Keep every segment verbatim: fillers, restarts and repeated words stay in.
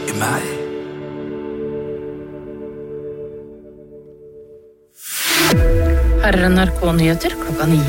i meg. Her er N R K-nyheter klokka ni.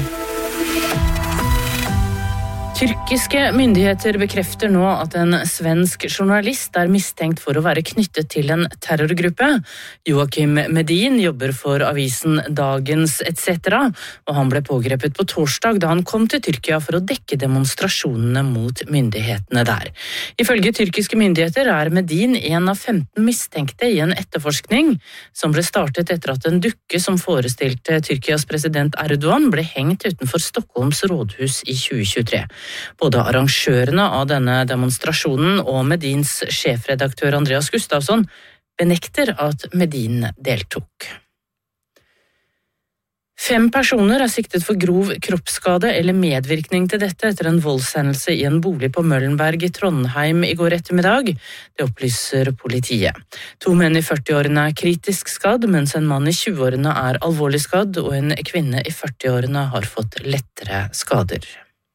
Tyrkiske myndigheter bekrefter nå at en svensk journalist er mistenkt for å være knyttet til en terrorgruppe. Joakim Medin jobber for avisen Dagens et cetera, og han ble pågrepet på torsdag da han kom til Tyrkia for å dekke demonstrasjonene mot myndighetene der. Ifølge tyrkiske myndigheter er Medin en av femten mistenkte i en etterforskning som ble startet etter at en dukke som forestilte Tyrkias president Erdogan ble hengt utenfor Stockholms rådhus i tjue tjuetre. Både arrangørene av denne demonstrasjonen og Medins sjefredaktør Andreas Gustafsson benekter at Medin deltok. Fem personer er siktet for grov kroppsskade eller medvirkning til dette etter en voldshendelse i en bolig på Møllenberg i Trondheim i går ettermiddag. Det opplyser politiet. To menn i førtiårene er kritisk skadd, mens en mann i tjueårene er alvorlig skadd, og en kvinne i førtiårene har fått lettere skader.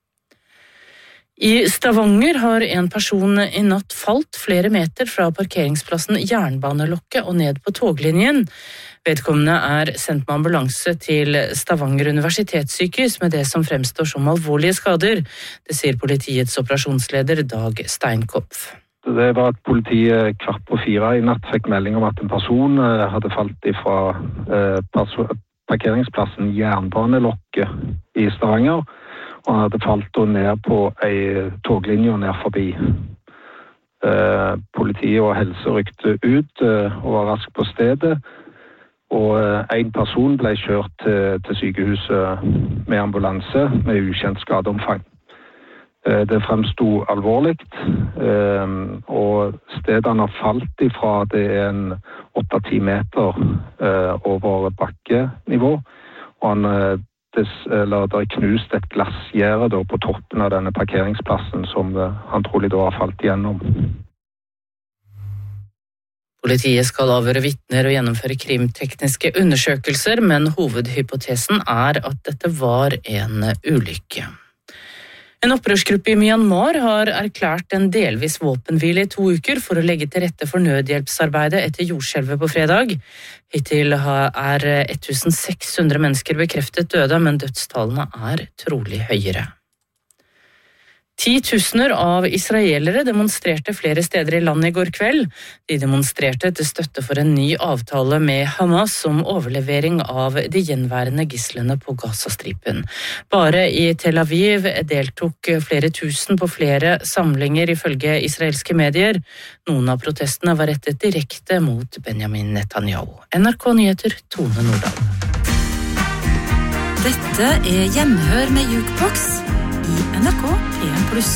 I Stavanger har en person i natt falt flere meter fra parkeringsplassen Jernbanelokket og ned på toglinjen. Vedkommende er sendt med ambulanse til Stavanger universitetssykehus med det som fremstår som alvorlige skader. Det sier politiets operasjonsleder Dag Steinkopf. Det var at politiet kvart på fire i natt fikk melding om at en person hadde falt fra parkeringsplassen Jernbanelokket i Stavanger, og han hadde falt ned på en toglinje ned forbi. Eh, politiet og helse rykte ut eh, og var raskt på stedet, og eh, en person ble kjørt til, til sykehuset med ambulanse med ukjent skadeomfang. Eh, det fremstod alvorlig, eh, og stedet han har falt ifra det er en åtte til ti meter eh, over bakkenivå, og han eh, Det, eller, det er knust et glassgjerde på toppen av denne parkeringsplassen som han trolig da har falt igjennom. Politiet skal avhøre vitner og gjennomføre krimtekniske undersøkelser, men hovedhypotesen er at dette var en ulykke. En opprørsgruppe i Myanmar har erklært en delvis våpenhvile i to uker for å legge til rette for nødhjelpsarbeidet etter jordskjelvet på fredag. Hittil er tusen seks hundre mennesker bekreftet døde, men dødstallene er trolig høyere. Titusener av israelere demonstrerte flere steder i landet i går kveld. De demonstrerte til støtte for en ny avtale med Hamas om overlevering av de gjenværende gislene på Gazastripen. Bare i Tel Aviv deltok flere tusen på flere samlinger ifølge israelske medier. Noen av protestene var rettet direkte mot Benjamin Netanyahu. N R K-nyheter, Tone Nordahl. Dette er Gjenhør med Jukebox i N R K P en pluss.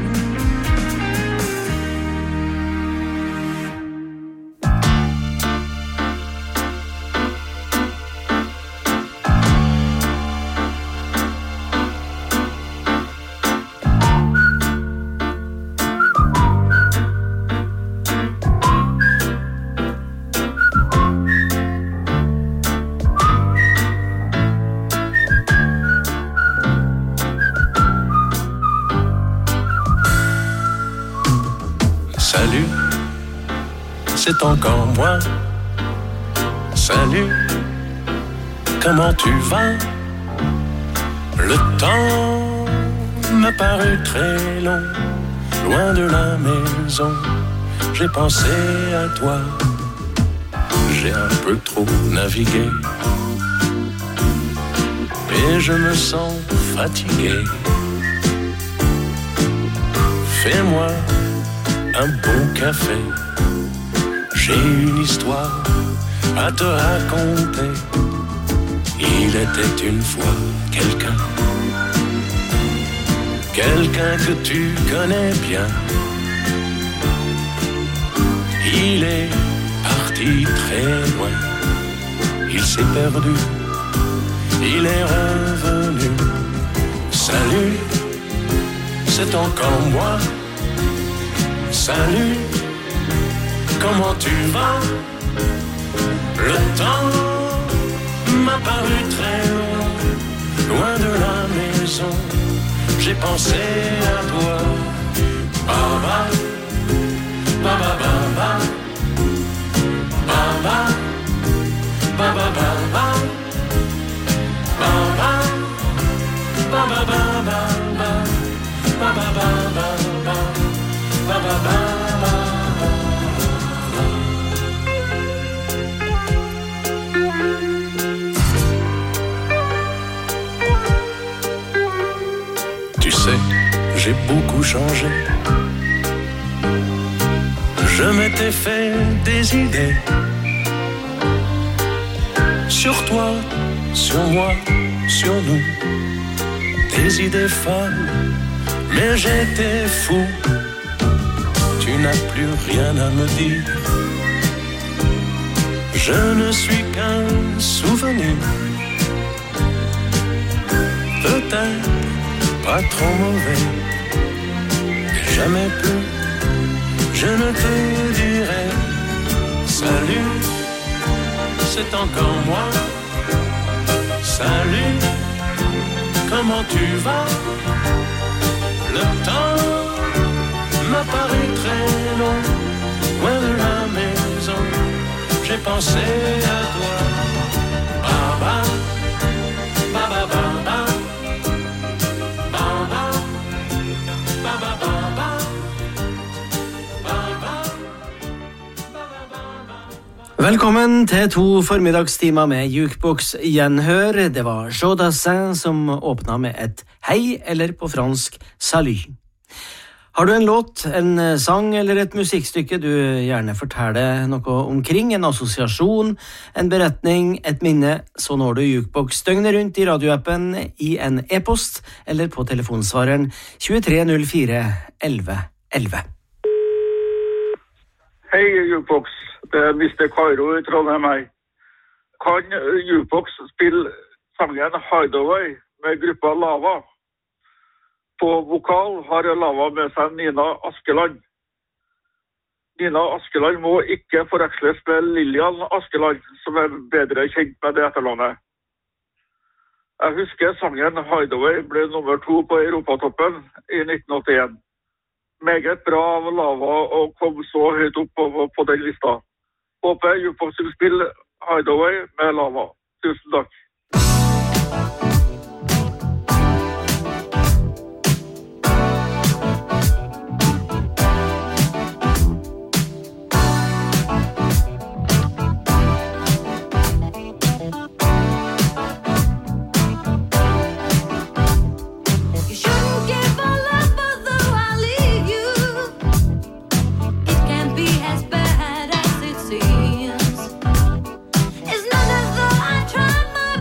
Salut, c'est encore moi. Salut, comment tu vas? Le temps m'a paru très long, loin de la maison. J'ai pensé à toi, j'ai un peu trop navigué et je me sens fatigué. Fais-moi un bon café, j'ai une histoire à te raconter. Il était une fois quelqu'un, quelqu'un que tu connais bien. Il est parti très loin, il s'est perdu, il est revenu. Salut, c'est encore moi. Salut, comment tu vas? Le temps m'a paru très long, loin de la maison. J'ai pensé à toi. Baba, baba, baba. changer. Je m'étais fait des idées sur toi, sur moi, sur nous. Des idées folles, mais j'étais fou. Tu n'as plus rien à me dire. Je ne suis qu'un souvenir. Peut-être pas trop mauvais. Jamais plus, je ne te dirai salut, c'est encore moi. Salut, comment tu vas? Le temps m'a paru très long, loin de la maison. J'ai pensé à toi. Baba, baba, baba. Velkommen til to formiddagstimer med Jukebox Gjenhør. Det var Joe Dassin som åpna med et hei, eller på fransk salut. Har du en låt, en sang eller et musikkstykke du gjerne forteller noe omkring, en assosiasjon, en beretning, et minne, så når du Jukebox døgnet rundt i radioappen, i en e-post eller på telefonsvareren tjuetre null fire elleve elleve. Hei Jukebox, det er mister Kairo i Trondheim her. Kan Jukebox spille sangen Hideaway med gruppa Lava? På vokal har Lava med seg Nina Askeland. Nina Askeland må ikke forveksles med Lillian Askeland, som er bedre kjent med det etternavnet. Jeg husker sangen Hideaway ble nummer to på Europatoppen i nitten åttien. Meget bra av Lava og kom så høyt opp på, på den lista. Håper Jukebox vil spille Hideaway med Lava. Tusen takk. It's not as though I tried my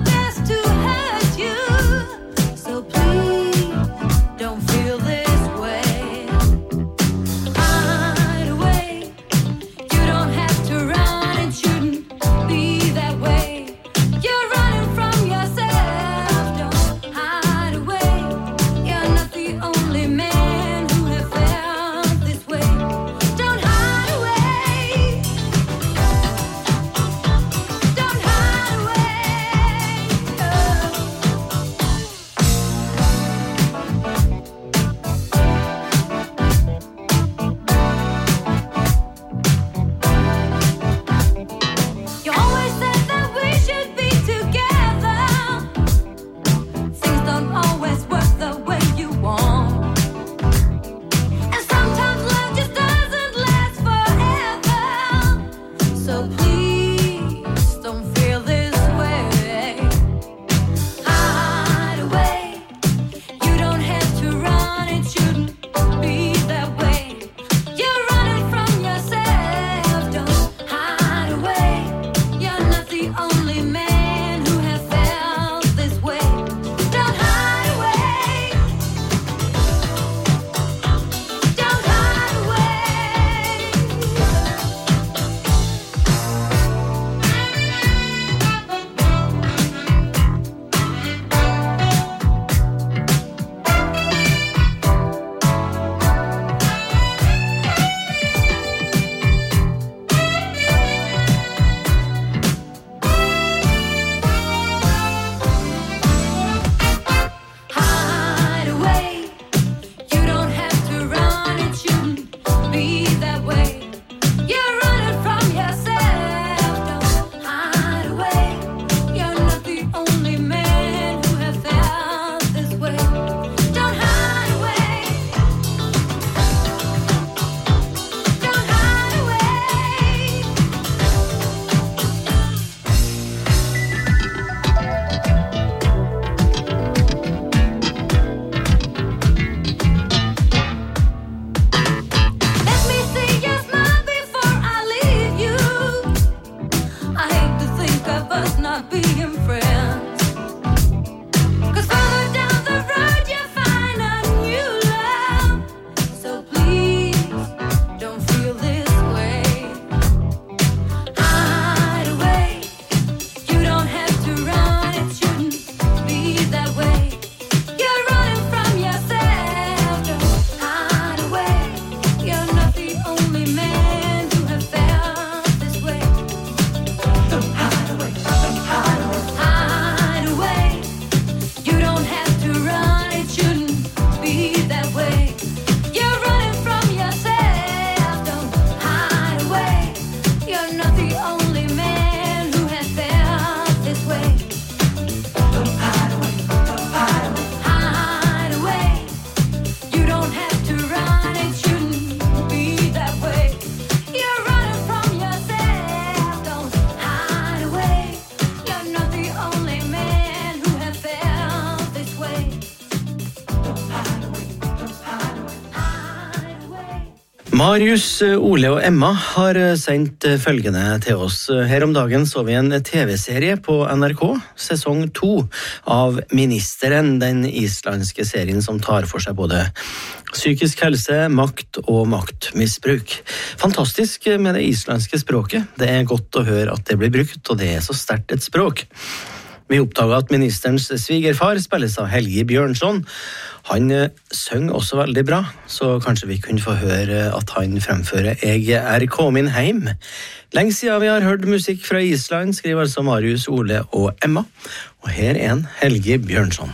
Marius, Ole og Emma har sendt følgende til oss. Her om dagen så vi en T V-serie på N R K, sesong to av Ministeren, den islandske serien som tar for seg både psykisk helse, makt og maktmisbruk. Fantastisk med det islandske språket. Det er godt å høre at det blir brukt, og det er så sterkt et språk. Vi oppdaget at ministerens svigerfar spilles av Helgi Bjørnson. Han søng også veldig bra, så kanskje vi kunne få høre at han fremfører «Jeg er kommet heim». Lenge siden vi har hørt musikk fra Island, skriver altså Marius, Ole og Emma. Og her er en Helgi Bjørnson.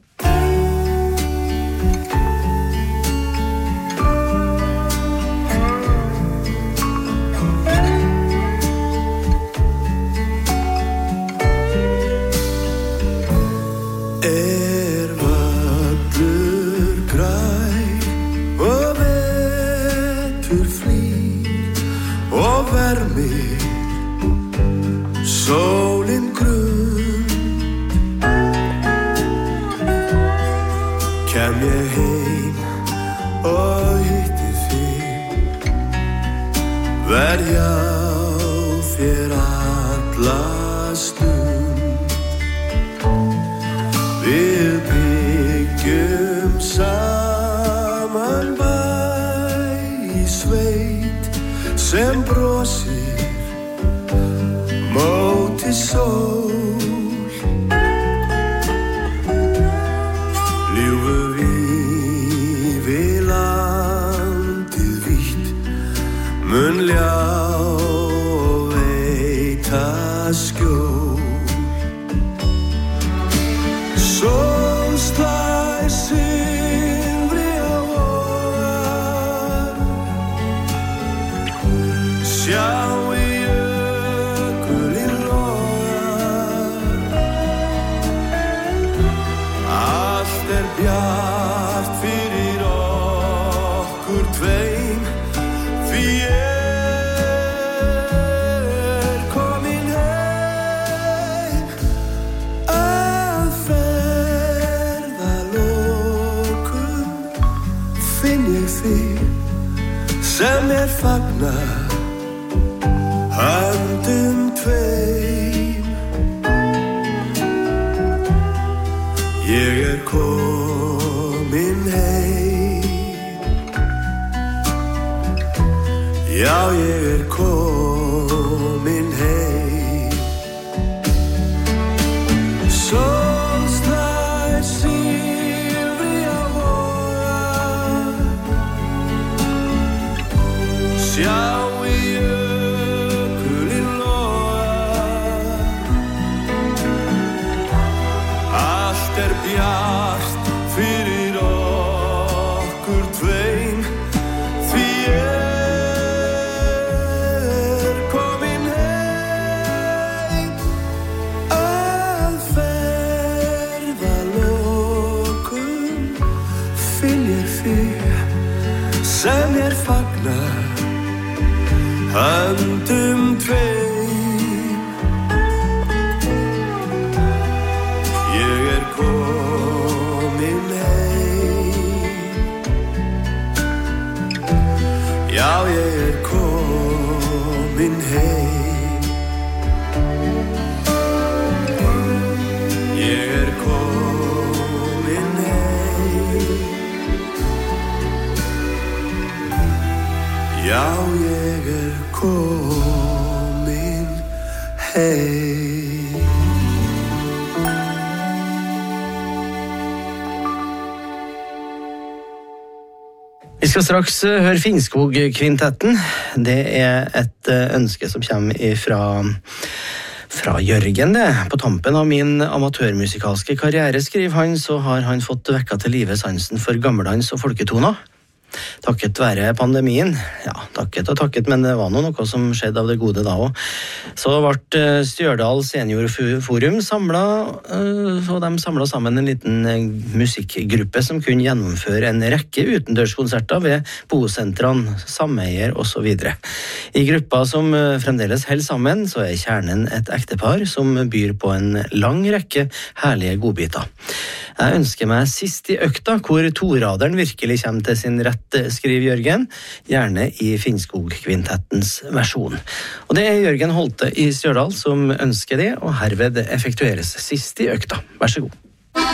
Sólin grund Kem ég heim og hitti þig Verð ég á þér alla stund Við byggjum saman bæ í sveit sem brosir móti sól Ljúfu við við landið vítt mun ljá veita skjól Sól slær silfri á vogar Sjá bjart fyrir okkur tveim Því ég er komin heim Að ferðalokum finn ég þig sem er fagnar höndum tveim Ég er komin heim Já, ég er komin heim Sól slær silfri á vogar Sjá í jökulinn loga Allt er bjart fyrir okkur tveim Því ég er komin heim Að ferðalokum finn ég þig sem er fagnar höndum tveim Ég er komin Já, ég er komin heim Ég er komin heim Já, ég er komin heim Vi skal straks høre Finnskog-kvintetten. Det er et ønske som kommer fra, fra Jørgen. Det. På tampen av min amatørmusikalske karriere, skriver han, så har han fått vekka til live sansen for gammeldans og folketoner. Takket være pandemien. Ja, takket og takket, men det var noe som skjedde av det gode da også. Så ble Stjørdal Seniorforum samlet, og de samlet sammen en liten musikkgruppe som kunne gjennomføre en rekke utendørskonserter ved bosentrene, sameier og så videre. I gruppa som fremdeles holder sammen, så er kjernen et ektepar som byr på en lang rekke herlige godbiter. Jeg ønsker meg sist i økta, hvor toraderen virkelig kommer til sin rette kvintett, skriver Jørgen, gjerne i Finnskog-kvintettens versjon. Og det er Jørgen Holte i Stjørdal som ønsker det, og herved effektueres sist i økta. Vær så god.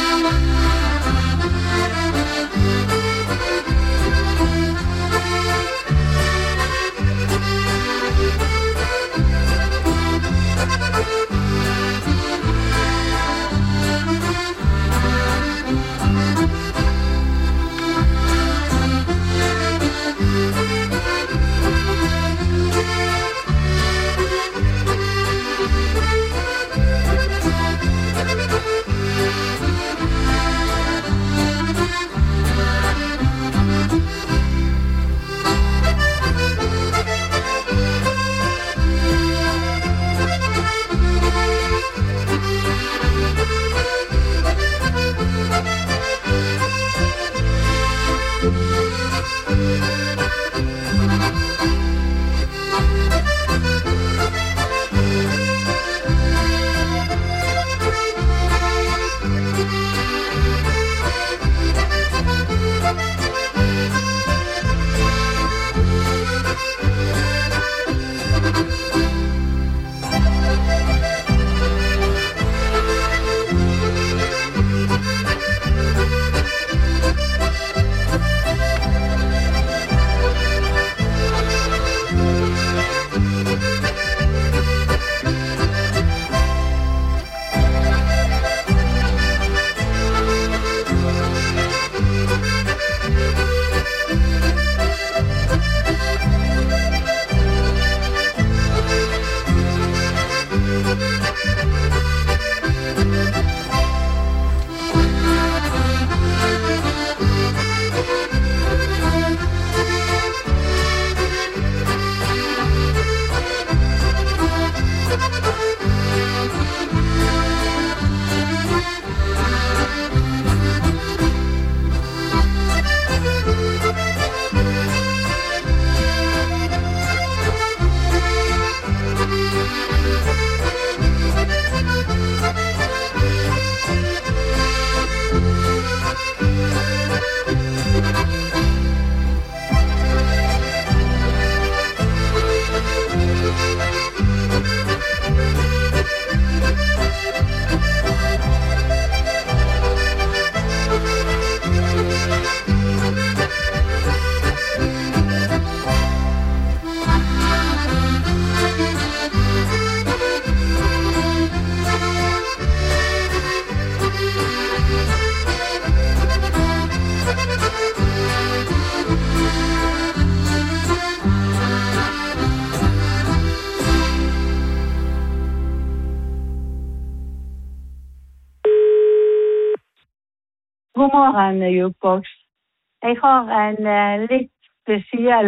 God morgen, Jukebox. Jeg har en uh, litt spesiell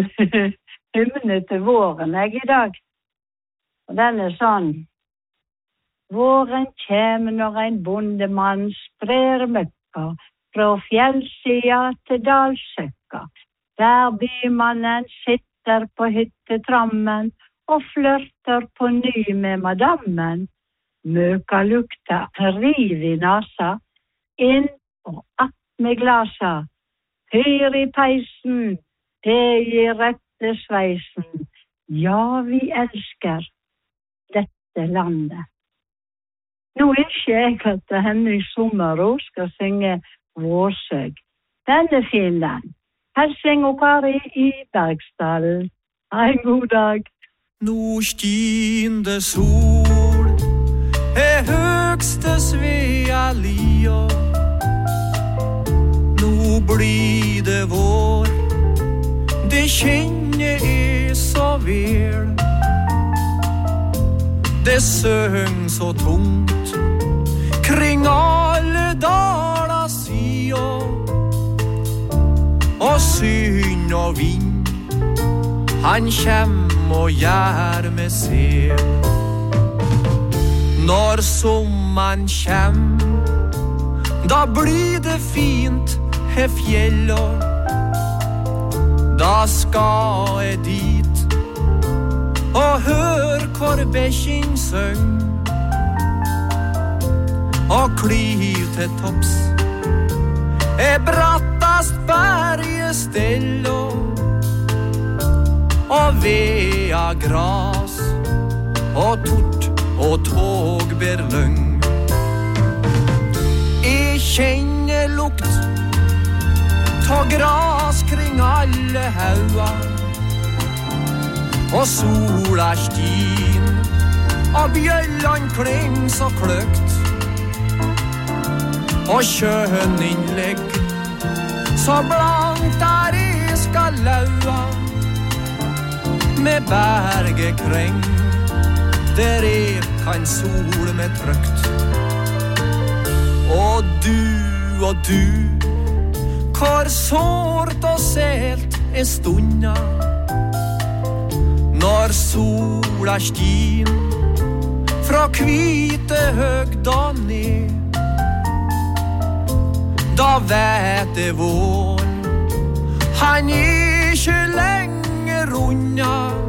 hymne til våren jeg, i dag. Og den er sånn. Våren kommer når en bondemann sprer møkka fra fjellsida til dalsøkka. Der bymannen sitter på hyttetrammen og flørter på ny med madammen. Møka lukta riv i nasa, inn og att med glasa. Fyr i peisen, det gir rette sveisen. Ja, vi elsker dette landet. Nå er ikke jeg at Henning Sommerå skal synge Vårsøg. Den er fin, den. Helsing og Kari i Bergsdalen. Ha en god dag. Nå skinte sol, er høgste Svea lia. Nå blir det vår, det kjenner jeg så vel. Det søng så tungt kring alle daler sida, og synd og vind han kjem og gjør med sel. Når sommeren kjem, da blir det fint her fjella. Da skal jeg dit og hør hvor bekken søng, og kliv til topps er bratta fast bergestello og vea gras og tort og tågberløng. Jeg kjenner lukt ta gras kring alle haua og sola stin og bjøllan kling så kløkt og kjønninnlegg så blankt der I skal laua med bergekreng der jeg kan sole med trøkt og du og du hvor sårt og selt er stunda når sola stin fra kvite høgda ned da vet det vår han ikke lenger unna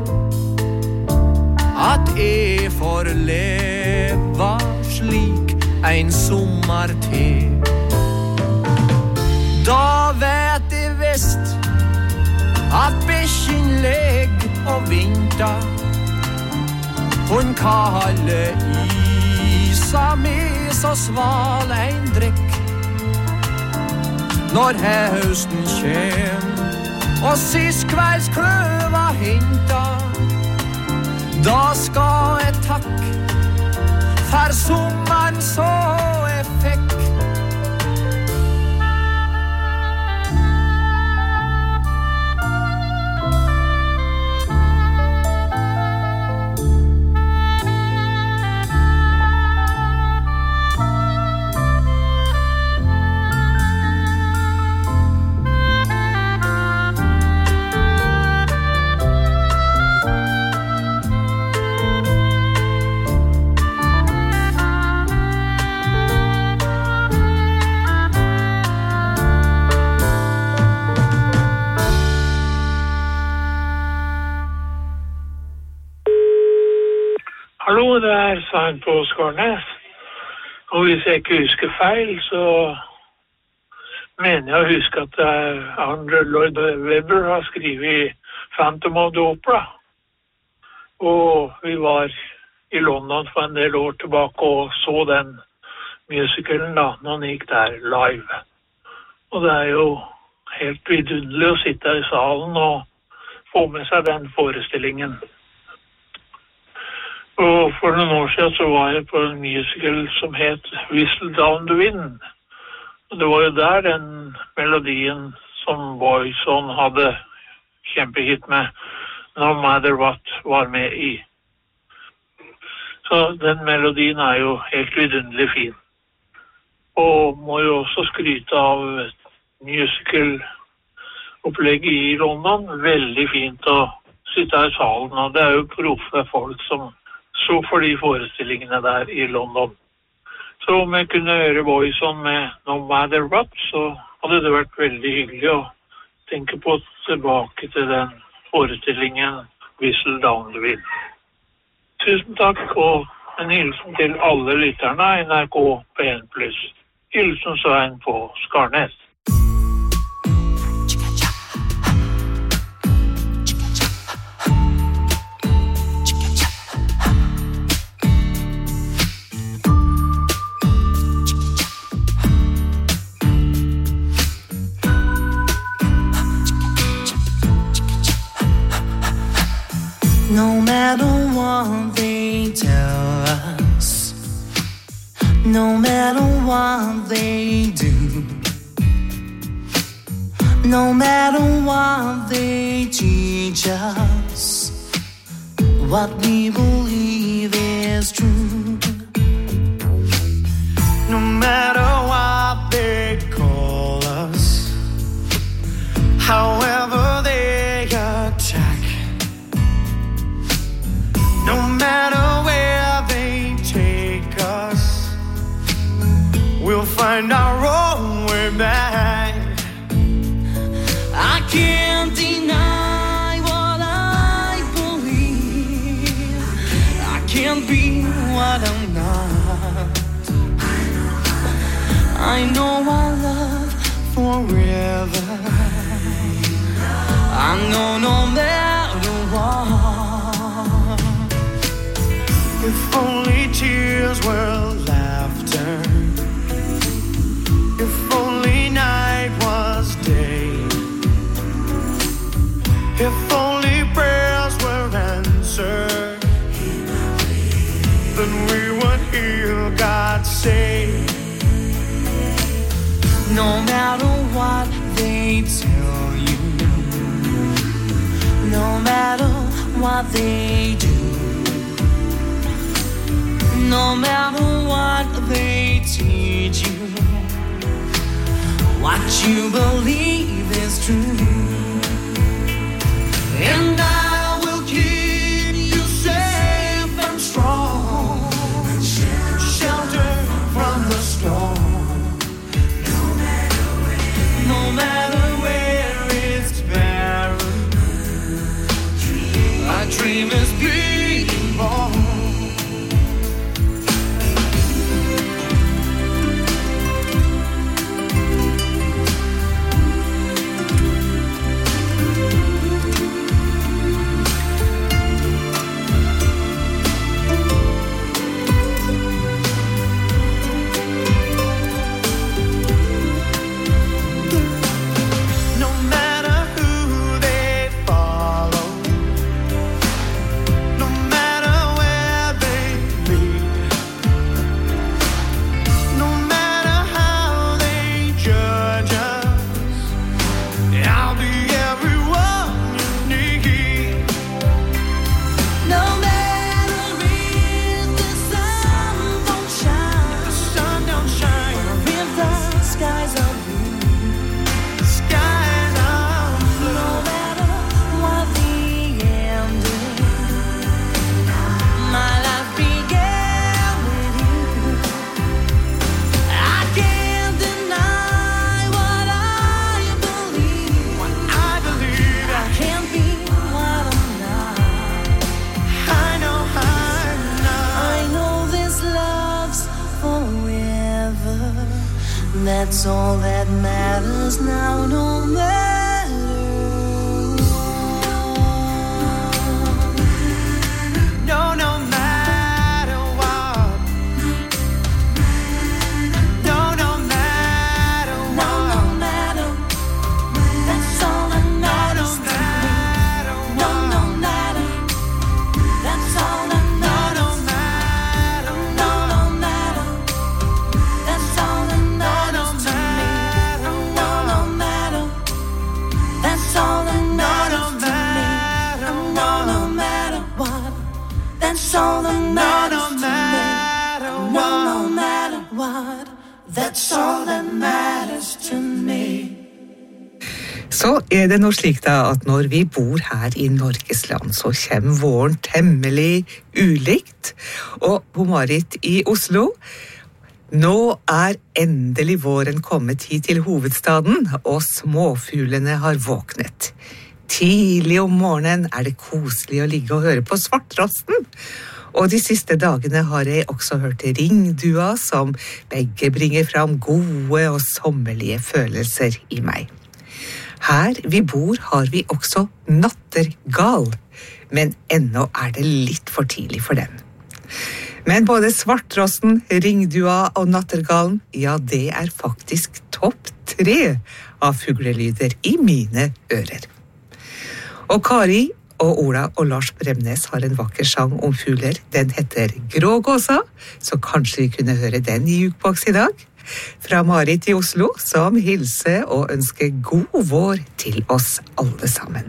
at jeg får leva slik en sommer til da vet jeg vest at bæsjen legg og vinta hun kalle isa med så sval en drikk når høsten kjem og sist kvelds kløva hinta da skal jeg takk for sommeren så jeg fikk Hallo, det er Svein på Skarnes. Og hvis jeg ikke husker feil, så mener jeg å huske at Andrew Lloyd Webber har skrivet Phantom of the Opera. Og vi var I London for en del år tilbake og så den musicalen da, når han gikk der live. Og det er jo helt vidunderlig å sitte I salen og få med seg den forestillingen. Og for noen år siden så var jeg på en musical som het Whistle Down the Wind. Og det var jo der den melodien som Boyzone hadde kjempehit med No Matter What var med I. Så den melodien er jo helt vidunderlig fin. Og må jo også skryte av musical opplegget I London. Veldig fint å sitte I salen, og det er jo proffe folk som så for de forestillingene der I London. Så om jeg kunne høre Boyzone med No Matter What, så hadde det vært veldig hyggelig å tenke på tilbake til den forestillingen Whistle Down the Wind. Tusen takk, og en hilsen til alle lytterne I N R K P en pluss. Hilsen Svein på Skarnes. No matter what they tell us, no matter what they do, no matter what they teach us, what we believe is true. No matter what they call us, however they attack, no matter where they take us, we'll find our own way back. I can't deny what I believe. I can't be what I'm not. I know our love forever. I know no matter what, if only tears were laughter, if only night was day, if only prayers were answered, then we would hear God say, no matter what they tell you, no matter what they do, no matter what they teach you, what you believe is true. And I will keep you safe and strong, shelter from the storm, no matter where it's barren. My dream is being born. That's all that matters now, no matter what. No, no matter what. No, no matter what. No, no matter. That's all that matters to me. No, no matter. That's all that matters. No, no matter. That's all that matters to me. No, no matter. That's all that matters to me. No, no matter what. That's all that matters to me. No, no matter what. That's all that matters to me. Så er det noe slik da at når vi bor her i Norges land, så kommer våren temmelig ulikt. Og Marit i Oslo, nå er endelig våren kommet hit til hovedstaden, og småfuglene har våknet. Tidlig om morgenen er det koselig å ligge og høre på svartrosten. Og de siste dagene har jeg også hørt ringdua, som begge bringer fram gode og sommerlige følelser i meg. Her vi bor har vi også nattergal, men ennå er det litt for tidlig for den. Men både svartrosten, ringdua og nattergalen, ja, det er faktisk topp tre av fuglelyder i mine ører. Og Kari og Ola og Lars Bremnes har en vakker sang om fugler. Den heter Grågåsa, så kanskje vi kunne høre den i Jukebox i dag. Fra Marit i Oslo, som hilser og ønsker god vår til oss alle sammen.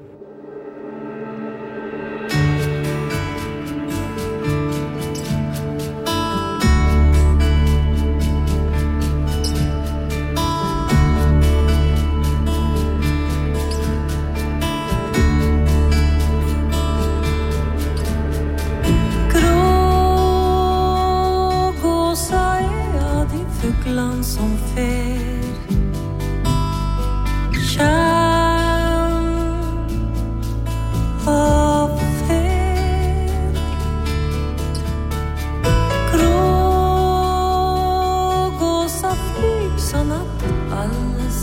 Land som fer kjærn og fer Grågåsa flyg sånn at alle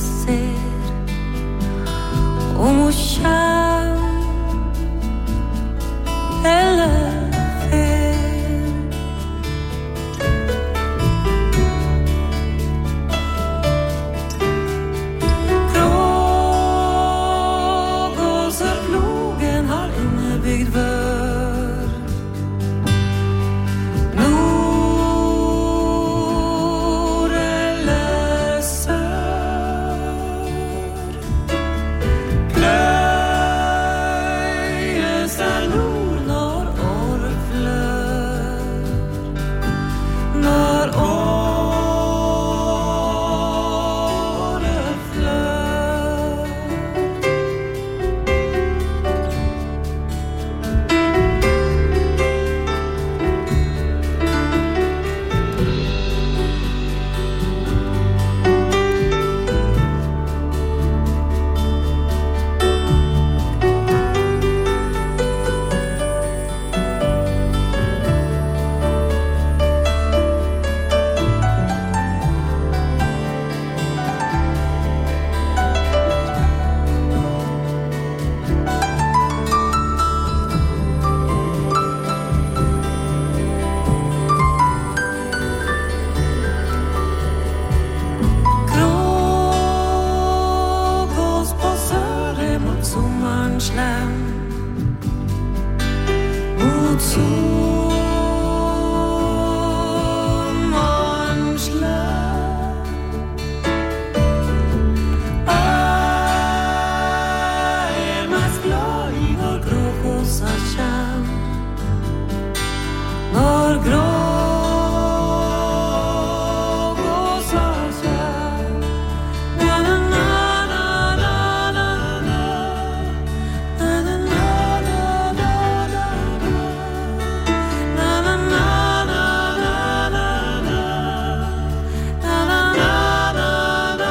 mot sommerens løv. Jeg er mest glad i når gråkosa kjem, når gråkosa kjem. Na na na na na na na, na na na na na na, na na na na na na, na na na na na.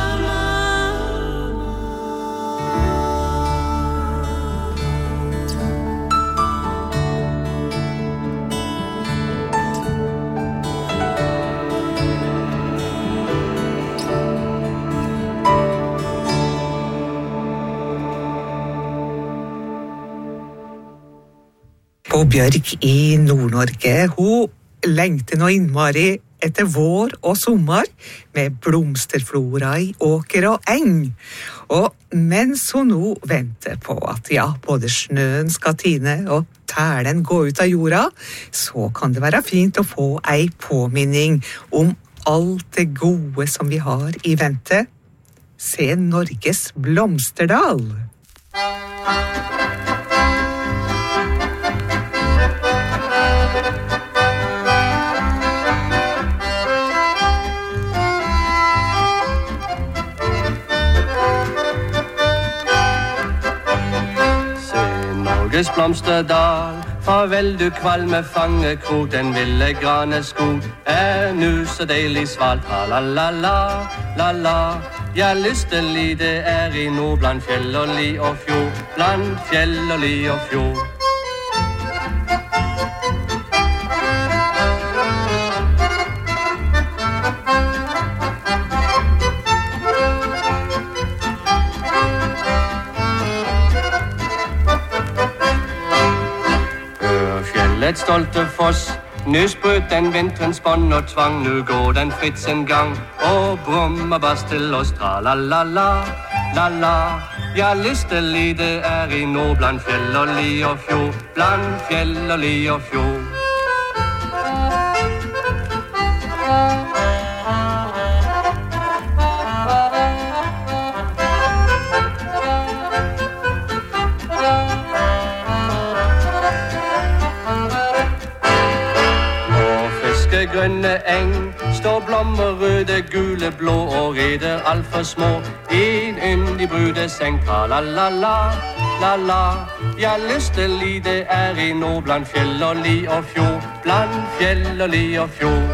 På Bjørk i Nord-Norge, hun lengte nå innmari etter vår og sommer, med blomsterflora i åker og eng. Og mens hun nå venter på at ja, både snøen skal tine og tælen gå ut av jorda, så kan det være fint å få ei påminning om alt det gode som vi har i vente. Se Norges blomsterdal! Norges blomsterdal, farvel du kvalme fangekrok, den ville graneskog er nu så deilig svalt. La la la, la la, ja lystelig det er i nord, blant fjell og li og fjord, blant fjell og li og fjord. Et stolte foss, nys brøt den vinterens bånd og tvang, nu går den fritt sin gang, og brummer bass til oss, tra la la la, la la, ja lystelig det er i nord, blant fjell og li og fjord, blant fjell og li og fjord. Grønne eng, står blommer røde, gule, blå og reder alt for små. En yndig brudeseng, tra la la la, la la, ja lystelig det er i nord, blant fjell og li og fjord, blant fjell og li og fjord.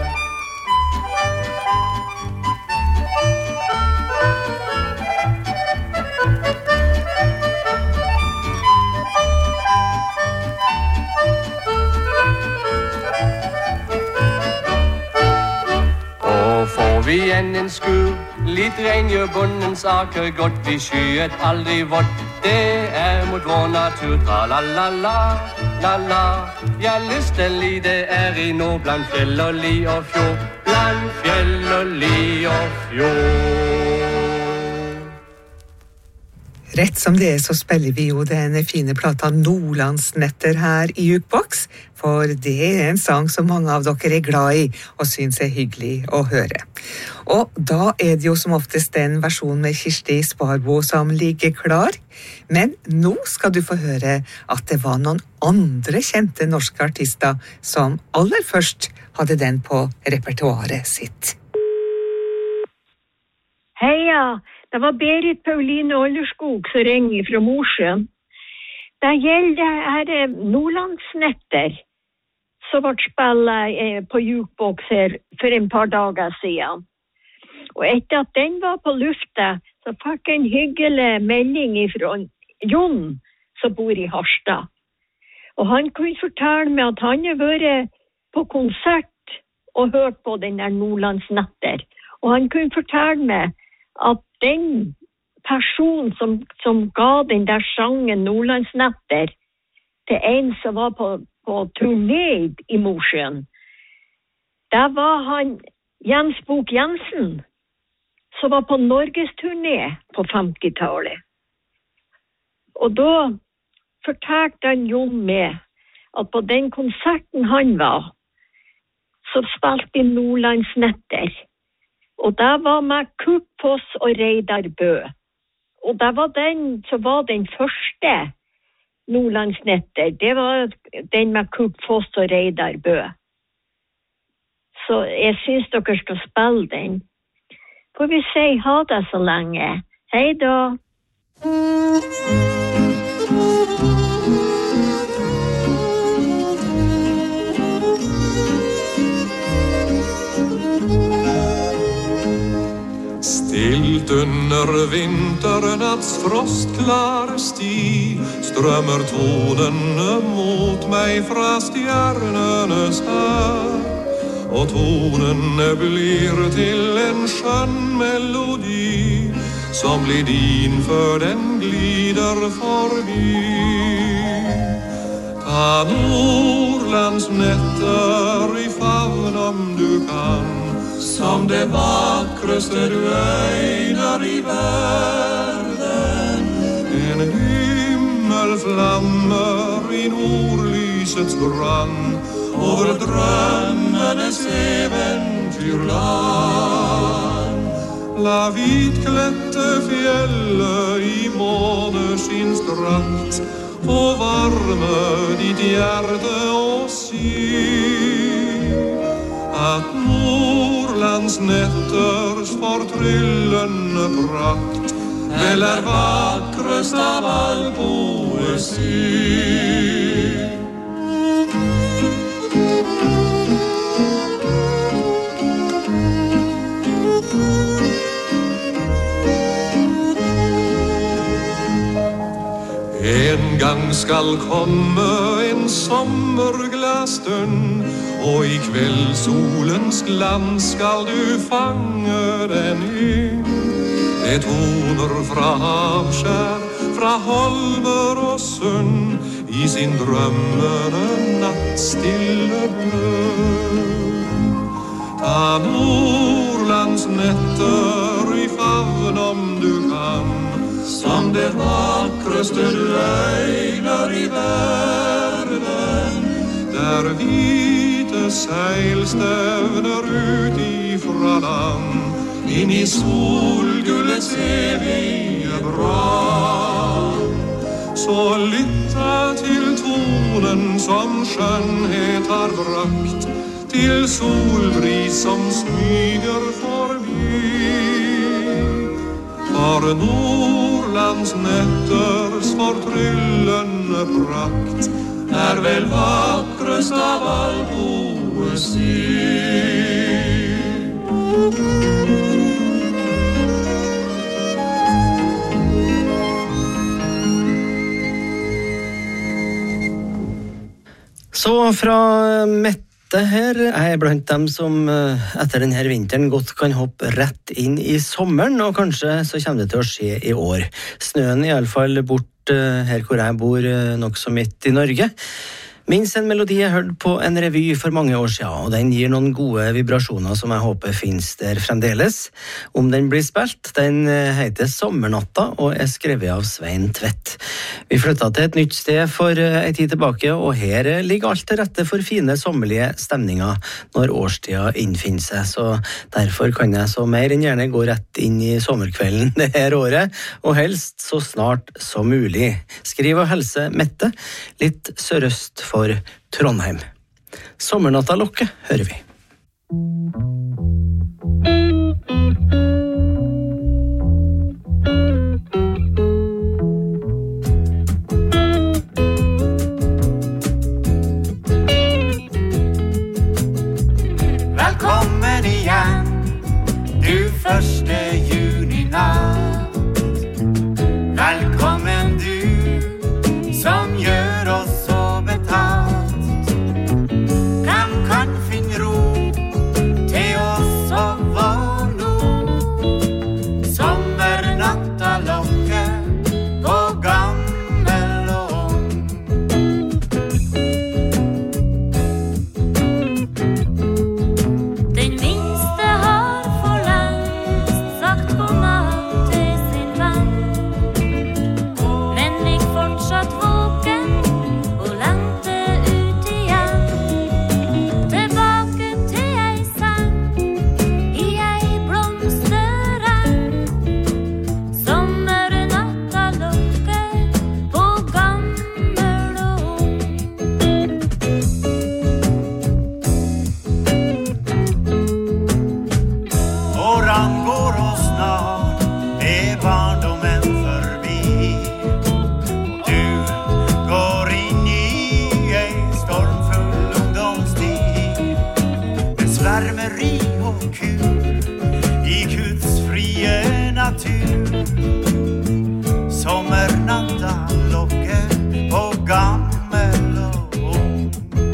Vi enn en skur, litt regn gjør bondens aker godt, vi skyet aldri vått, det er mot vår natur, tra la la la, la la, ja lystelig det er i nord, blant fjell og li og fjord, blant fjell og li og fjord. Rett som det er så spiller vi jo denne fine plata Nordlandsnetter her i Jukebox, for det er en sang som mange av dere er glad i og synes er hyggelig å høre. Og da er det jo som oftest den versjonen med Kirsti Sparbo som ligger klar, men nå skal du få høre at det var noen andre kjente norske artister som aller først hadde den på repertoaret sitt. Heia! Det var Berit Pauline Olderskog som ringer fra Mosjøen. Det gjelder her Nordlandsnetter, som ble spillet på Jukebox her for en par dager siden. Og etter at den var på lufta, så fikk jeg en hyggelig melding fra Jon, som bor i Harstad. Og han kunne fortelle meg at han har vært på konsert og hørt på den der Nordlandsnetter. Og han kunne fortelle meg at den personen som, som ga den der sangen Nordlandsnetter til en som var på, på turné i Mosjøen, da var han Jens Bok Jensen, som var på Norges turné på femtitallet. Og da fortalte han Jon med at på den konserten han var, så spilte vi Nordlandsnetter. Og det var med Kurt Foss og Reidar Bø. Og det var den, så var den første Nordlandsnetter. Det var den med Kurt Foss og Reidar Bø. Så jeg synes dere skal spille den. Får vi si ha det så lenge. Hei da. Stilt under vinternatts frostklare sti strømmer tonene mot meg fra stjernenes hær. Og tonene blir til en skjønn melodi som blir din før den glider forbi. Ta Nordlands netter i favn om du kan, som det vakreste du øyner i verden. En himmel flammer i nordlysets brann over drømmenes eventyrland. La hvitklette fjellet i måneskinnsdrakt og varme ditt hjerte og si at Nordlands netters fortryllende prakt vel er vakrest av all poesi. En gang skal komme en sommerglasstund, og i kveldsolens glans skal du fange den inn. Det toner fra havskjær, fra holmer og sund, i sin drømmende nattstille blø. Ta Nordlands netter i favn om du kan, som det vakreste du øyner i verden, der hvite seil stevner ut ifra land, inn i solgullets evige brann. Så lytta til tonen som skjønnhet har brakt, til solbris som smyger forbi. For Nordlands netters fortryllende prakt er vel vakrest av all poesi. Så fra Mette her er blant dem som etter denne vinteren godt kan hoppe rett inn i sommeren, og kanskje så kommer det til å skje i år. Snøen i alle fall bort her hvor jeg bor, nok så midt i Norge. Minns en melodi jeg hørte på en revy for mange år siden, og den gir noen gode vibrasjoner som jeg håper finnes der fremdeles. Om den blir spilt, den heter Sommernatta og er skrevet av Svein Tvedt. Vi flyttet til et nytt sted for en tid tilbake, og her ligger alt til rette for fine sommerlige stemninger når årstida innfinner seg, så derfor kan jeg så mer enn gjerne gå rett inn i sommerkvelden det her året, og helst så snart som mulig. Skriv og helse Mette, litt sørøst for for Trondheim. Sommernatta lokke hører vi. Velkommen igjen, du første juninatt. Velkommen du, som gjør oss hvem kan finne ro til oss og vår nord? ri og kur i Guds frie natur. Sommernatta lokker på gammel og ung.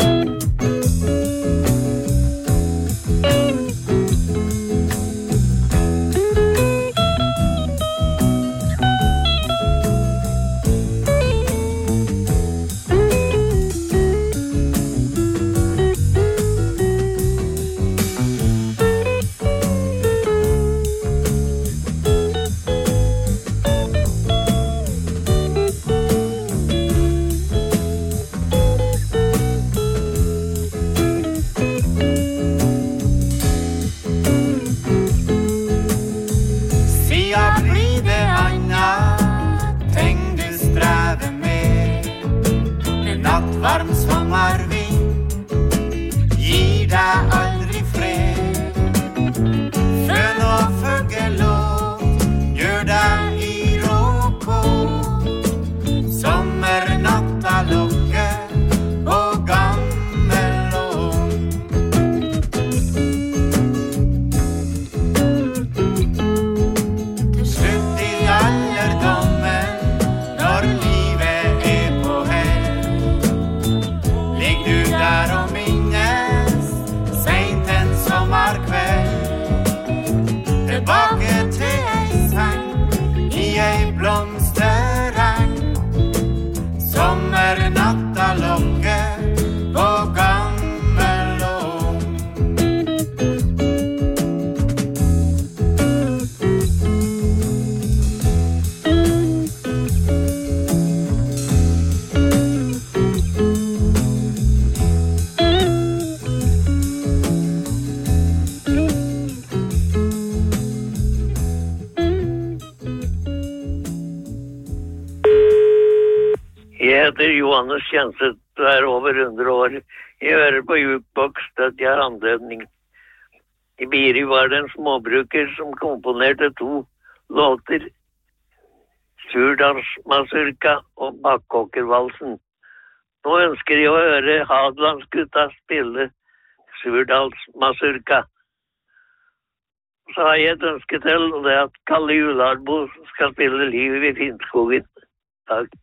Varm sommervind gir deg aldri fred. Føn og fuggelåt gjør deg i råkåt. Sommernatta lokker på gammel og ung. Til slutt i alderdommen, når livet er på hell, ligg du der og minnes sent en sommerkveld. Tilbake til ei seng i ei blomstereng. Sommernatta lokker på gammel og ung. Jeg heter Johannes Kjenseth, og er over hundre år. Jeg hører på jukebox, at jeg har anledning. I Biri var det en småbruker som komponerte to låter, Surdalsmasurka og Bakkåkervalsen. Nå ønsker jeg å høre Hadelandsgutta spille Surdalsmasurka. Så har jeg et ønske til, og det er at Kalle Jularbo skal spille Livet i Finnskogen. Takk.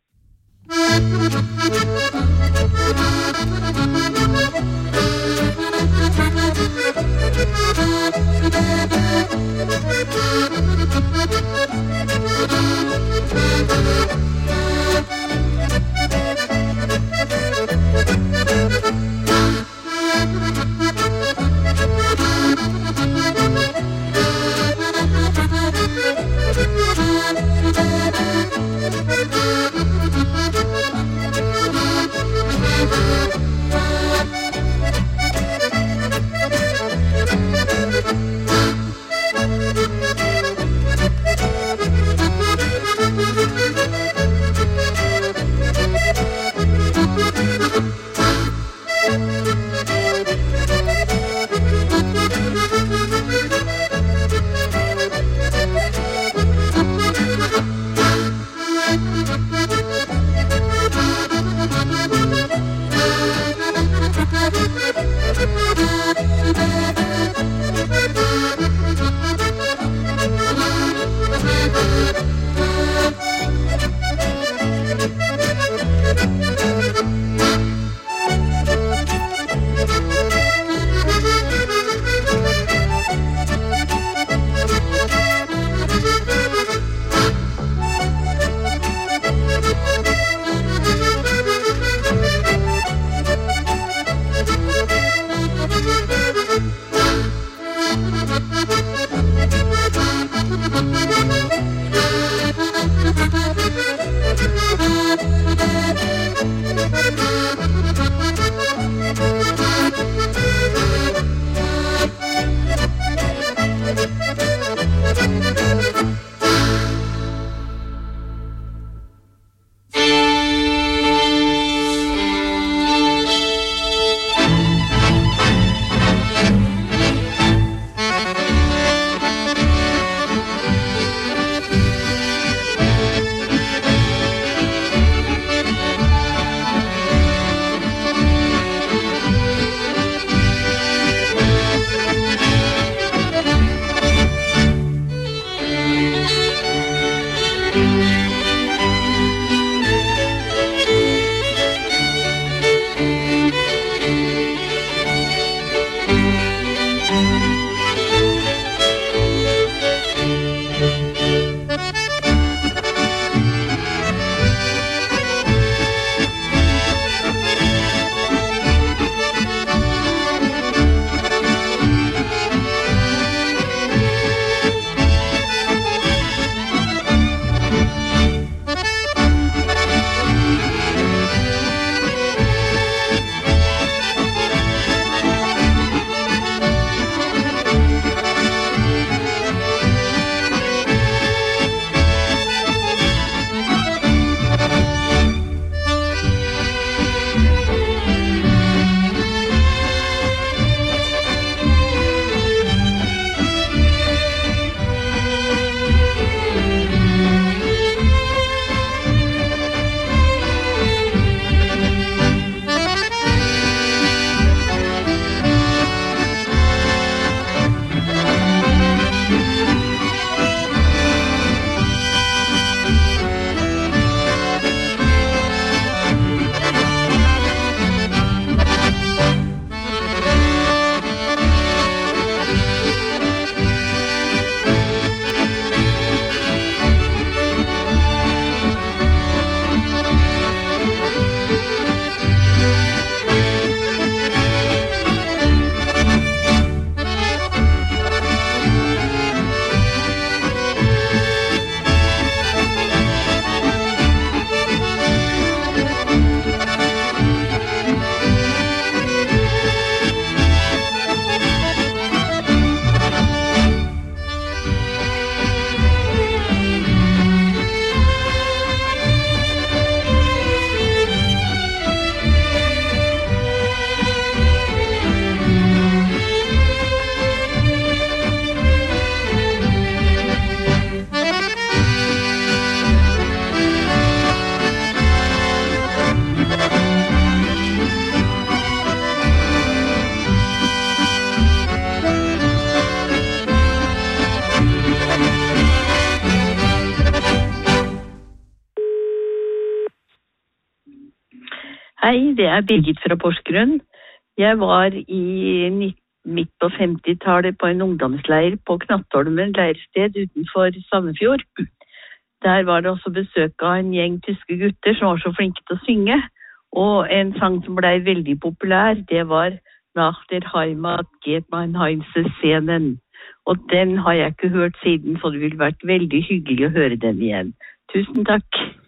Hei, det er Birgit fra Porsgrunn. Jeg var i midt på femti-tallet på en ungdomsleir på Knattholmen leirsted utenfor Sandefjord. Der var det også besøk av en gjeng tyske gutter som var så flinke til å synge. Og en sang som ble veldig populær, det var Nach der Heimat geht mein Heinze Scenen. Og den har jeg ikke hørt siden, så det ville vært veldig hyggelig å høre den igjen. Tusen takk.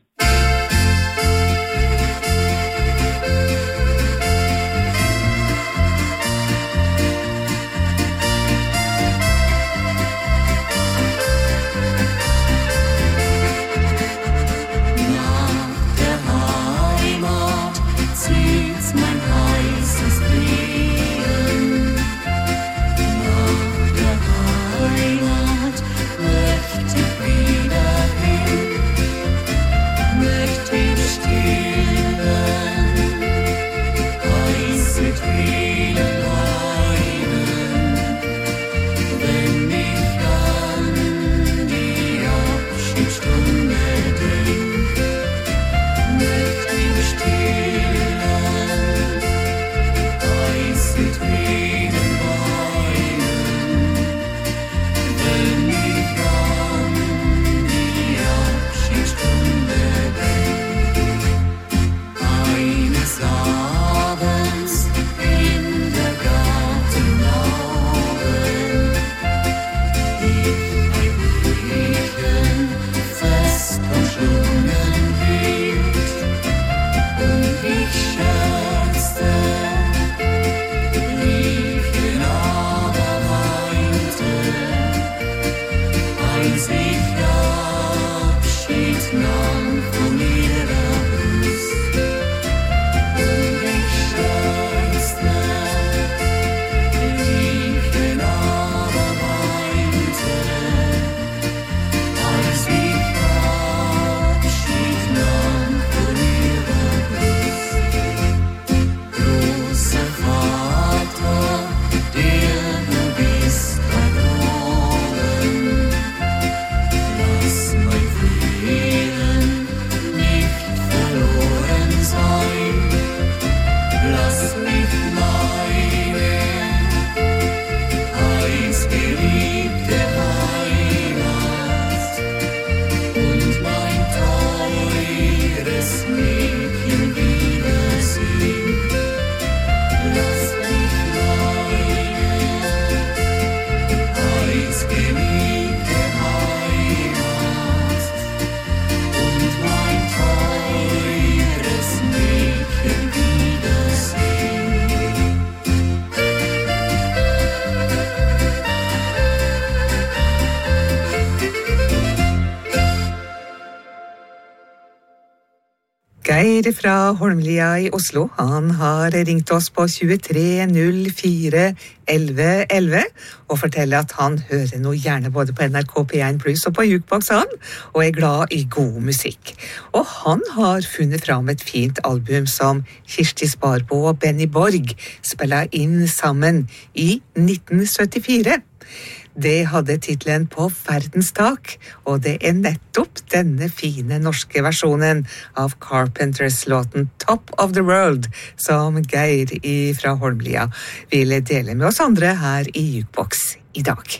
Geir fra Holmlia i Oslo, han har ringt oss på tjuetre null fire elleve elleve og forteller at han hører noe gjerne både på N R K P én pluss og på Jukebox han, og er glad i god musikk. Og han har funnet fram et fint album som Kirsti Sparbo og Benny Borg spiller inn sammen i nitten syttifire. Det hadde titlen På verdenstak, og det er nettopp denne fine norske versjonen av Carpenters låten Top of the World som Geir fra Holmlia ville dele med oss andre her i Jukebox i dag.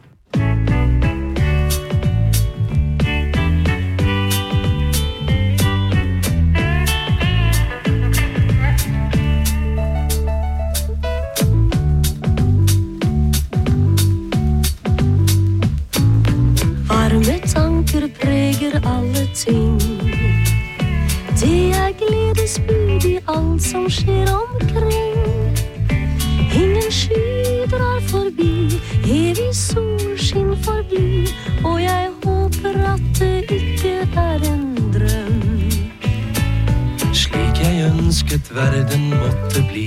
Varme tanker preger alle ting. Det er gledesbud i alt som skjer omkring. Ingen sky drar forbi, evig solskinn forbli, og jeg håper at det ikke er en drøm. Slik jeg ønsket verden måtte bli,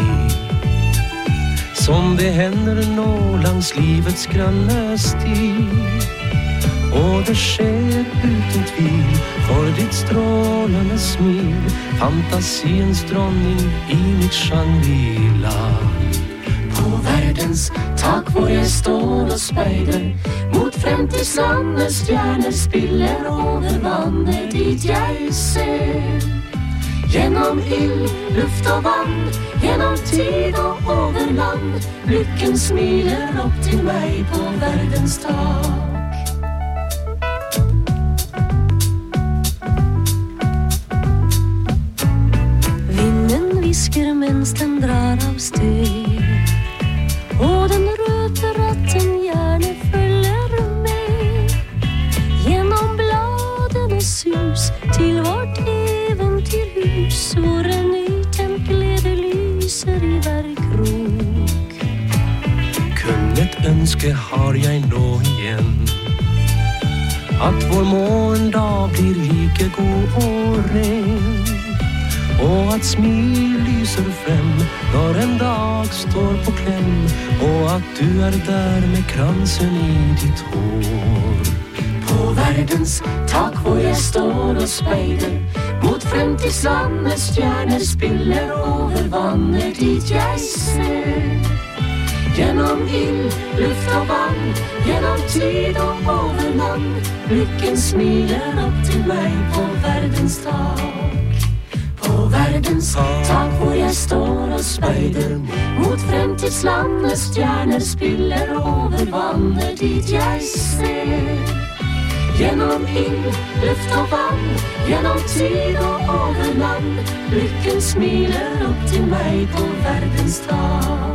som det hender nå langs livets grønne sti. Og det skjer uten tvil, for ditt strålende smil, fantasiens dronning i mitt Shangri-La. På verdens tak hvor jeg står og speider, mot fremtidslandet stjerner spiller over vannet dit jeg ser. Gjennom ild, luft og vann, gjennom tid og over land. Lykken smiler opp til meg på verdens tak. Vinden visker mens den drar av sted, og den røper at den gjerne følger med. Gjennom bladenes sus til vårt eventyrhus, hvor en nytent glede lyser i hver krok. Kun et ønske har jeg nå igjen, at vår morgendag blir like god og ren, og at smil lyser frem når en dag står på klem, og at du er der med kransen i ditt hår. På verdens tak hvor jeg står og speider, mot fremtidslandet stjerner spiller over vannet dit jeg ser. Gjennom ild, luft og vann, gjennom tid og over land, lykken smiler opp til meg på verdens tak. På verdens tak hvor jeg står og speider, mot fremtidslandet stjerner spiller over vannet dit jeg ser. Gjennom ild, luft og vann, gjennom tid og over land, lykken smiler opp til meg på verdens tak.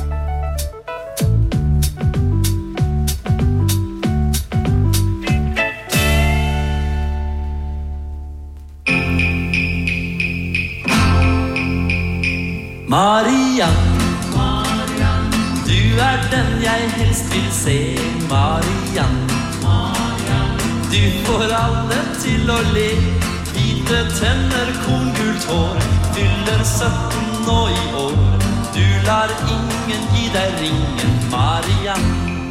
Mariann, Mariann, du er den jeg helst vil se. Mariann, Mariann, du får alle til å le. Hvite tenner, korngult hår, fyller sytten nå i år. Du lar ingen gi deg ringen, Mariann.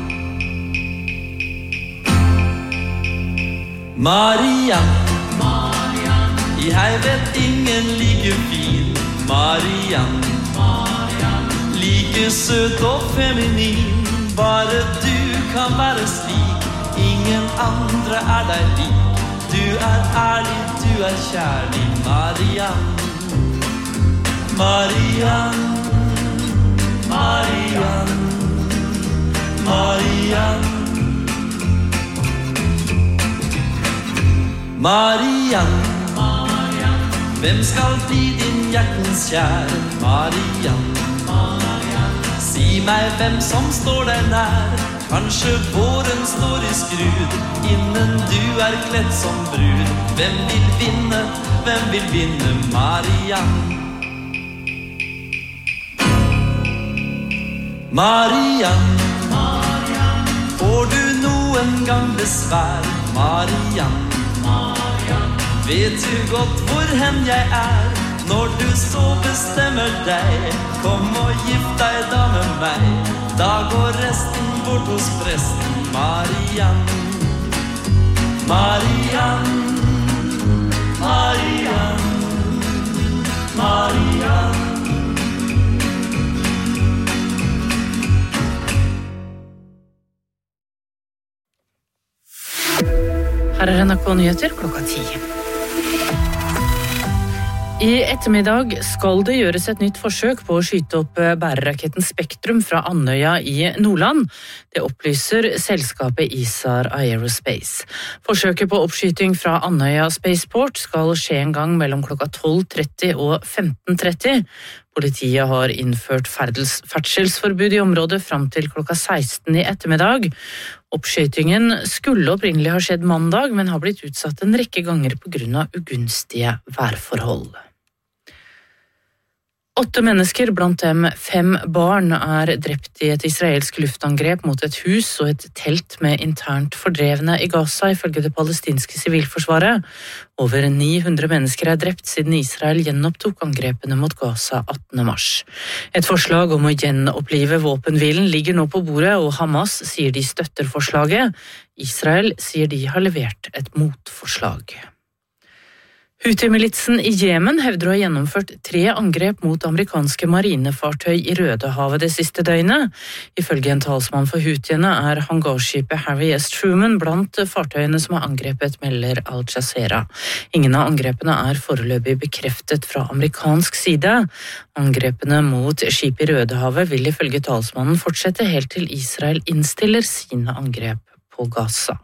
Mariann, Mariann, jeg vet ingen like fin. Mariann, Mariann, like søt og feminin. Bare du kan være slik, ingen andre er deg lik. Du er ærlig, du er kjærlig, Mariann. Mariann, Mariann, Mariann. Mariann, hvem skal bli din hjertens kjære? Mariann, Mariann, si meg hvem som står deg nær. Kanskje våren står i skrud, innen du er kledd som brud. Hvem vil vinne, hvem vil vinne, Mariann? Mariann, Mariann, får du noen gang besvær? Mariann, Mariann, vet du godt hvor hen jeg er? Når du så bestemmer deg, kom og gift deg da med meg. Da går resten bort hos presten, Mariann. Mariann, Mariann, Mariann. Her er N R K Nyheter klokka ti. I ettermiddag skal det gjøres et nytt forsøk på å skyte opp bæreraketten Spektrum fra Andøya i Nordland. Det opplyser selskapet ISAR Aerospace. Forsøket på oppskyting fra Andøya Spaceport skal skje en gang mellom klokka tolv tretti og femten tretti. Politiet har innført ferdselsforbud i området fram til klokka seksten i ettermiddag. Oppskytingen skulle opprinnelig ha skjedd mandag, men har blitt utsatt en rekke ganger på grunn av ugunstige værforhold. Åtte mennesker, blant dem fem barn, er drept i et israelsk luftangrep mot et hus og et telt med internt fordrevne i Gaza, ifølge det palestinske sivilforsvaret. Over ni hundre mennesker er drept siden Israel gjenopptok angrepene mot Gaza attende mars. Et forslag om å gjenopplive våpenhvilen ligger nå på bordet, og Hamas sier de støtter forslaget. Israel sier de har levert et motforslag. Houthi-militsen i Jemen hevder å ha gjennomført tre angrep mot amerikanske marinefartøy i Rødehavet det siste døgnet. Ifølge en talsmann for Houthiene er hangarskipet Harry S. Truman blant fartøyene som er angrepet, melder Al Jazeera. Ingen av angrepene er foreløpig bekreftet fra amerikansk side. Angrepene mot skip i Rødehavet vil ifølge talsmannen fortsette helt til Israel innstiller sine angrep på Gaza.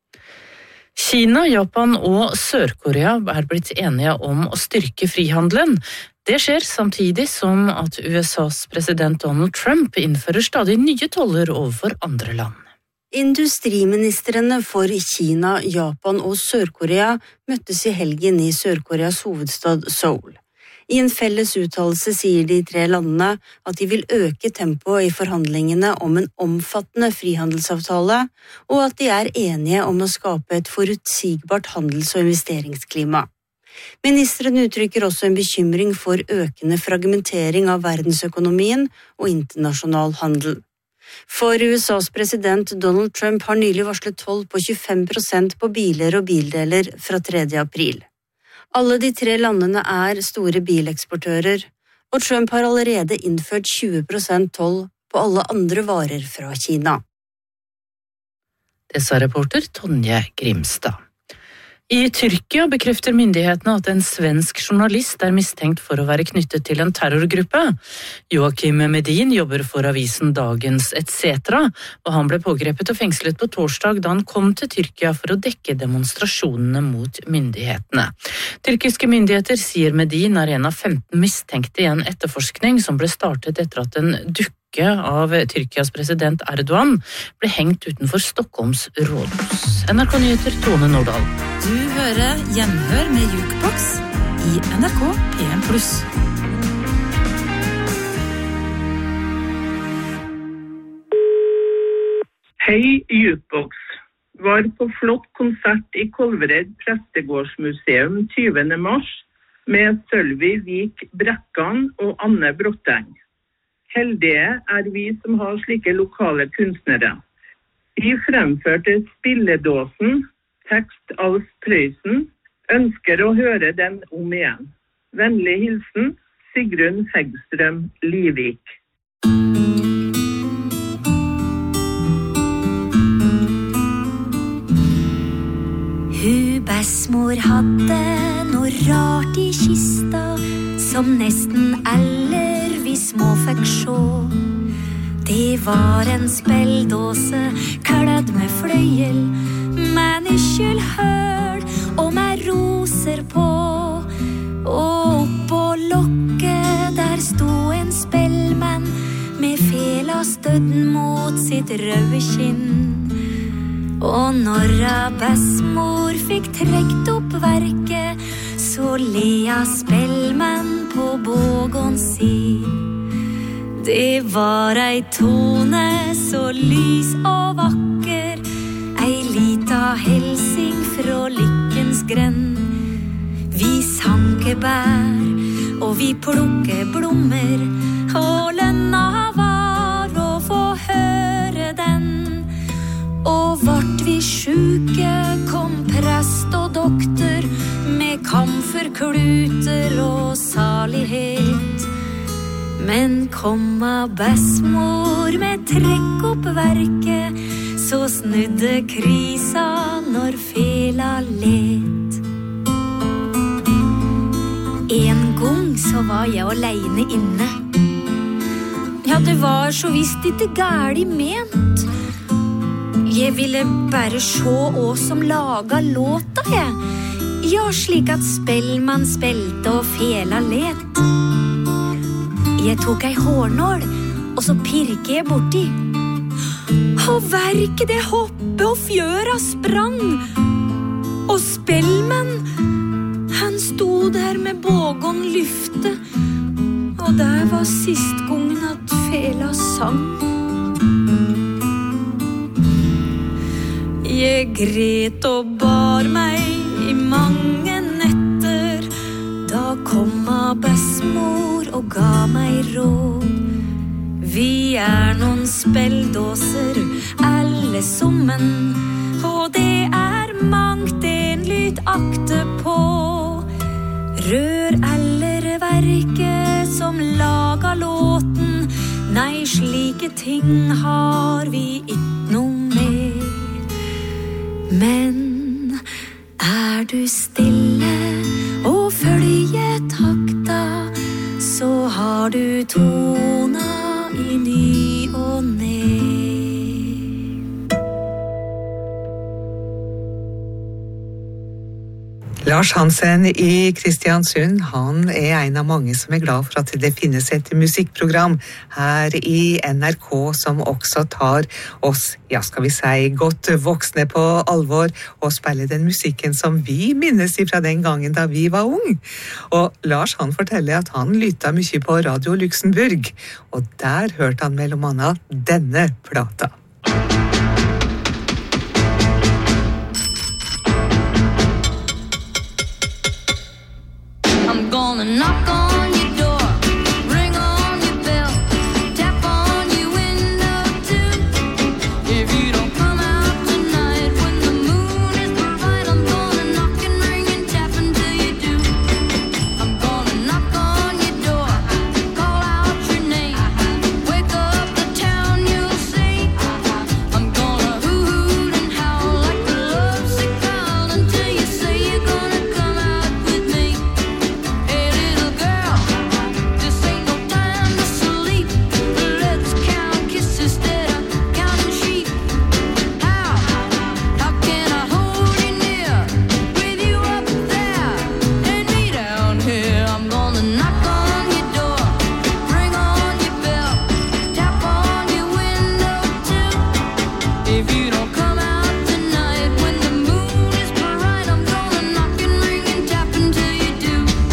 Kina, Japan og Sør-Korea er blitt enige om å styrke frihandelen. Det skjer samtidig som at U S A's president Donald Trump innfører stadig nye toller overfor andre land. Industriministrene for Kina, Japan og Sør-Korea møttes i helgen i Sør-Koreas hovedstad Seoul. I en felles uttalelse sier de tre landene at de vil øke tempoet i forhandlingene om en omfattende frihandelsavtale, og at de er enige om å skape et forutsigbart handels- og investeringsklima. Ministrene uttrykker også en bekymring for økende fragmentering av verdensøkonomien og internasjonal handel. For U S A's president Donald Trump har nylig varslet toll på tjuefem prosent på biler og bildeler fra tredje april. Alle de tre landene er store bileksportører, og Trump har allerede innført tjue prosent toll på alle andre varer fra Kina. Det sa reporter Tonje Grimstad. I Tyrkia bekrefter myndighetene at en svensk journalist er mistenkt for å være knyttet til en terrorgruppe. Joakim Medin jobber for avisen Dagens et cetera, og han ble pågrepet og fengslet på torsdag da han kom til Tyrkia for å dekke demonstrasjonene mot myndighetene. Tyrkiske myndigheter sier Medin er en av femten mistenkte i en etterforskning som ble startet etter at en dukke av Tyrkias president Erdogan ble hengt utenfor Stockholms rådhus. N R K-nyheter, Tone Nordahl. Du hører Gjenhør med Jukebox i N R K P en pluss. Hei, Jukebox. Var på flott konsert i Kolvereid Prestegårdsmuseum tyvende mars med Sølvi Vik Brekkan og Anne Brotteng. Heldige er vi som har slike lokale kunstnere. Vi fremførte Spilledåsen, tekst Alf Prøysen, ønsker å høre den om igjen. Vennlig hilsen, Sigrun Hegstrøm Livik. Hun besmor hadde noe rart i kista, som nesten alle vi små fikk sjå. Det var en spelldåse kledd med fløyel, med nyckelhøl og med roser på. Og oppå lokket der sto en spellmann med fela stødden mot sitt røde kinn. Og når besmor fikk trekt opp verket, så lea spellmann på bågon si. Det var ei tone så lys og vakker, ei lita helsing fra lykkens grend. Vi sanke bær, og vi plukke blommer, og lønna var å få høre den. Og vart vi sjuke, kom prest og doktor, med kamferkluter og salighet. Men komma besmor med trekk opp verket, så snudde krisa når fela let. En gang så var jeg alene inne. Ja, det var så visst ikke gærlig ment. Jeg ville bare se hva som laga låta, jeg. Ja, slik at spellmann spilte og fela let. Jeg tok ei hårnål, og så pirke jeg borti. Og verket det hoppe og fjøra sprang. Og spellmann, han sto der med bågon lyfte. Og der var sist gangen at fela sang. Jeg gret og bar meg i mange netter. Da komma besmor og ga meg råd. Vi er noen spelldåser, alle sammen, og det er mangt en lyd akte på. rør eller verke som laga låten. Nei, slike ting har vi ikke noe mer. Men er du stille og følger takta, så har du tona i ny og ned. Lars Hansen i Kristiansund, han er en av mange som er glad for at det finnes et musikkprogram her i N R K som også tar oss, ja skal vi si, godt voksne på alvor og spiller den musikken som vi minnes fra den gangen da vi var ung. Og Lars han forteller at han lytta mye på Radio Luxemburg, og der hørte han mellom annet denne plata. I'm gonna knock on your door, ring on your bell, tap on your window too. If you don't come out tonight when the moon is bright, I'm gonna knock and ring and tap until you do. I'm gonna knock on your door, call out your name, wake up the town, you'll see. I'm gonna hoot and howl like a lovesick child until you say you're gonna come out with me. Hey little girl, this ain't no time to sleep. Let's count kisses instead of counting sheep. How, how can I hold you near, with you up there and me down here? I'm gonna knock on your door, ring on your bell, tap on your window too. If you don't come out tonight when the moon is bright, I'm gonna knock and ring and tap until you do.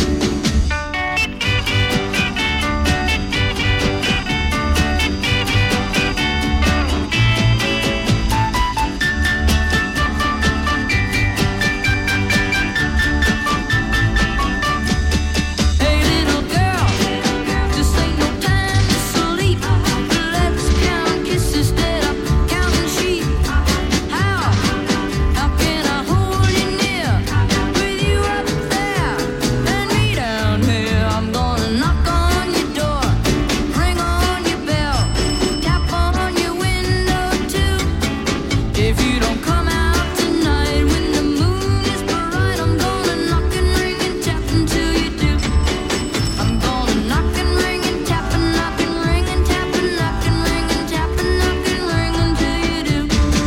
Hey little girl, this ain't no time to sleep. Let's count kisses instead of counting sheep. How, how can I hold you near, with you up there and me down here? I'm gonna knock on your door, ring on your bell, tap on your window too. If you don't come out tonight when the moon is bright, I'm gonna knock and ring and tap until you do. I'm gonna knock and ring and tap and knock and ring and tap and knock and ring and tap and knock and ring until you do.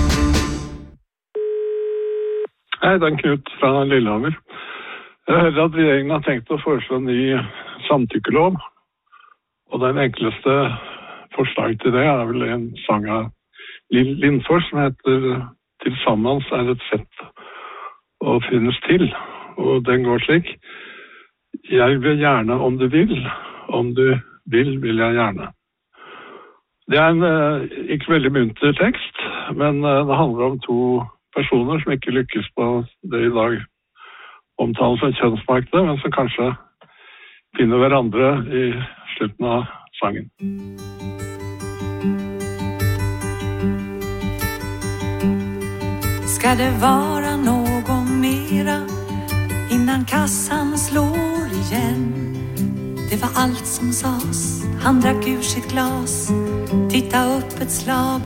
Hei, det er Knut fra Lillehammer. Jeg hører at regjeringen har tenkt å foreslå en ny samtykkelov, og den enkleste forslag til det er vel en sang av Lill Lindfors som heter «Tilsammans er et sett å finnes til», og den går slik: Jeg vil gjerne om du vil, om du vil, vil jeg gjerne. Det er en eh, ikke veldig munter tekst, men eh, det handler om to personer som ikke lykkes på det i dag omtales som kjønnsmarkedet, men som kanskje finner hverandre i slutten av sangen. Ska det vara någon mera innan kassan slår igen? Det var allt som sades. Han drack ur sitt glas, titta upp ett slag